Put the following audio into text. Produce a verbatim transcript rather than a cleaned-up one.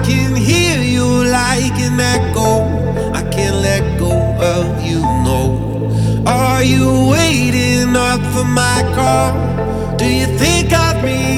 can hear you like an echo. I can't let go of you, no. Are you waiting up for my call? Do you think of me